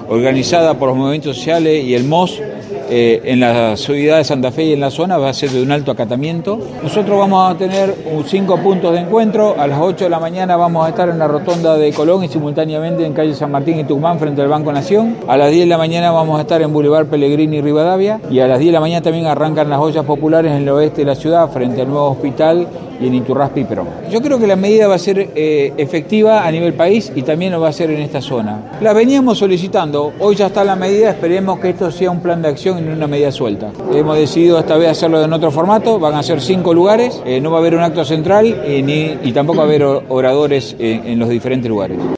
organizada por los movimientos sociales y el MOS, en la ciudad de Santa Fe y en la zona, va a ser de un alto acatamiento. Nosotros vamos a tener 5 puntos de encuentro. A las 8 de la mañana vamos a estar en la rotonda de Colón y simultáneamente en calle San Martín y Tucumán frente al Banco Nación. A las 10 de la mañana vamos a estar en Boulevard Pellegrini y Rivadavia, y a las 10 de la mañana también arrancan las ollas populares en el oeste de la ciudad frente al nuevo hospital y en Iturraspe y Perón. Yo creo que la medida va a ser efectiva a nivel país y también lo va a ser en esta zona. La veníamos solicitando, hoy ya está la medida, esperemos que esto sea un plan de acción y no una medida suelta. Hemos decidido esta vez hacerlo en otro formato, van a ser 5 lugares, no va a haber un acto central y tampoco va a haber oradores en los diferentes lugares.